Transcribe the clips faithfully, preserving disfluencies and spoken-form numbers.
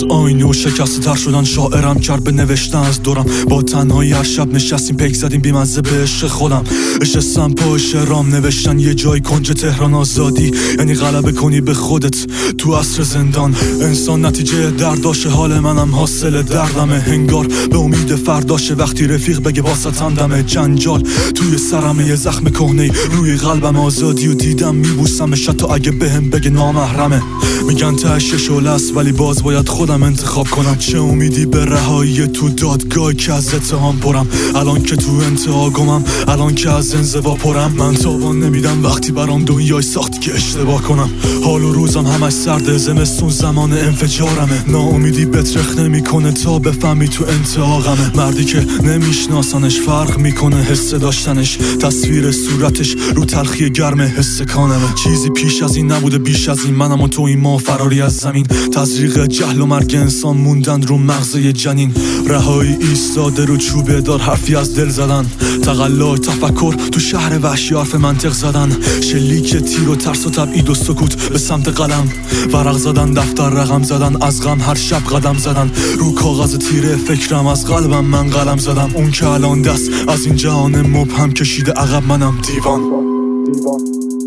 آینه و شکسته تر شدن شاعرم کرد به نوشتن از دورم. با تنهایی هر شب نشستیم پیک زدیم بیمزه به عشق خودم. نشستم پا شعرام نوشتن یه جای کنج تهران. آزادی یعنی غلبه کنی به خودت تو عصر زندان. انسان نتیجه درداشه، حال منم حاصل دردمه. هنگار به امید فرداشه وقتی رفیق بگه واسطم دمه. جنجال توی سرمه یه زخم کهنه روی قلبم. آزادی و دیدم میبوسمش حتی اگه بهم بگه نامحرمه. میگن تهش شعله است ولی باز باید خودم انتخاب کنم. چه امیدی به رهایی تو دادگاه که از اتهام پرم. الان که تو انتها گمم، الان که از انزوا پرم. من تاوان نمیدم وقتی برام دنیای ساختی که اشتباه کنم. حال و روزم همش سرده، زمستون زمان انفجارمه. ناامیدی بترخ نمیکنه تا بفهمی تو انتها غمه. مردی که نمیشناسنش فرق میکنه حس داشتنش. تصویر صورتش رو تلخی گرم حس کانمه. چیزی پیش از این نبوده بیش از این، منم و تو این ما فراری از زمین. تزریق جهل و مرگ انسان موندن رو مغزه جنین. رهایی ایستاده رو چوبه دار حرفی از دل زدن. تقلا تفکر تو شهر وحشی حرف منطق زدن. شلیک تیر و ترس و تبعید و سکوت به سمت قلم. ورق زدن دفتر رقم زدن، از غم هر شب قدم زدن. رو کاغذ تیره فکرم از قلبم من قلم زدم. اون که الان دست از این جهان مبهم کشیده عقب، منم دیوان دیوان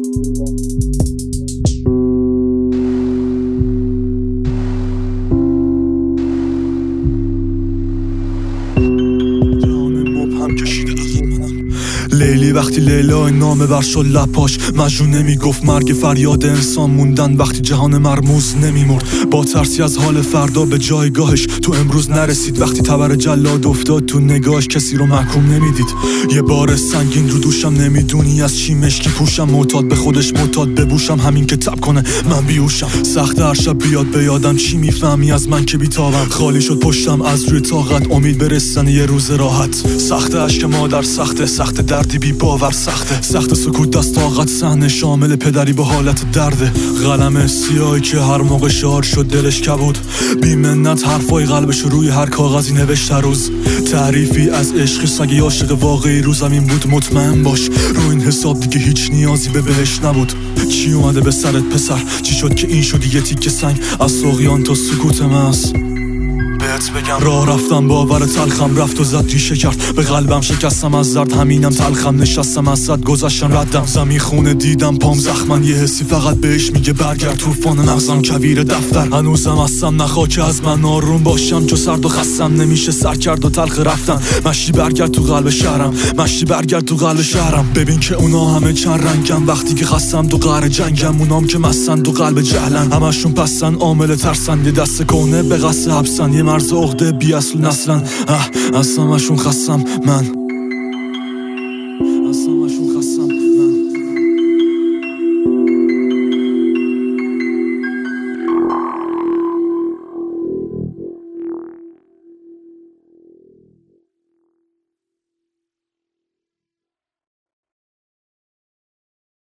لیلی وقتی لیلا نامه بر شد لپاش، مجنون نمیگفت مرگ فریاد انسان موندن وقتی جهان مرموز نمیمرد. با ترسی از حال فردا به جایگاهش تو امروز نرسید. وقتی تبر جلاد افتاد تو نگاهش کسی رو محکوم نمیدید. یه بار سنگین رو دوشم، نمیدونی از چی مشکی پوشم. معتاد به خودش معتاد ببوشم، همین که تب کنه من بیوشم. سخت هر شب بیاد به یادم چی میفهمی از من که بیتابم. خالی شد پشتم از روی طاقت، امید برسن یه روز راحت. سخت عشق مادر سخته، سخت دردی بی باور سخته. سخت سکوت دست طاقت صحنه شامل پدری به حالت درده. قلم سیاهی که هر موقع شعار شد دلش کبود. بی منت حرفای قلبش روی هر کاغذی نوشت هر روز. تعریفی از عشق سگی عاشق واقعی رو زمین بود. مطمئن باش رو این حساب دیگه هیچ نیازی به بهش نبود. چی اومده به سرت پسر؟ چی شد که این شدی یه تیکه سنگ از سوقیان تا سکوت محض؟ بگم راه رفتم باور تلخم رفت و زد ریشه کرد به قلبم. شکستم از درد همینم تلخم، نشستم از صد گذشتم ردم. زمین خونه دیدم پام زخمن، یه حسی فقط بهش میگه برگرد. طوفان مغزم کویر دفتر، هنوزم هستم نخوا که از من آروم باشم. چو سرد و خستم نمیشه سر کرد و تلخ رفتن. مشتی برگرد تو قلب شهرم، مشتی برگرد تو قلب شهرم. ببین که اونا همه چند رنگم، وقتی که خستم تو قهر جنگم. اونام که مستن تو قلب جهلن، همشون پستن عامل ترسن. یه دست کهنه به قصد حبسن، یه مرز عقده بی اصل نسلن. اه از همشون خستم من.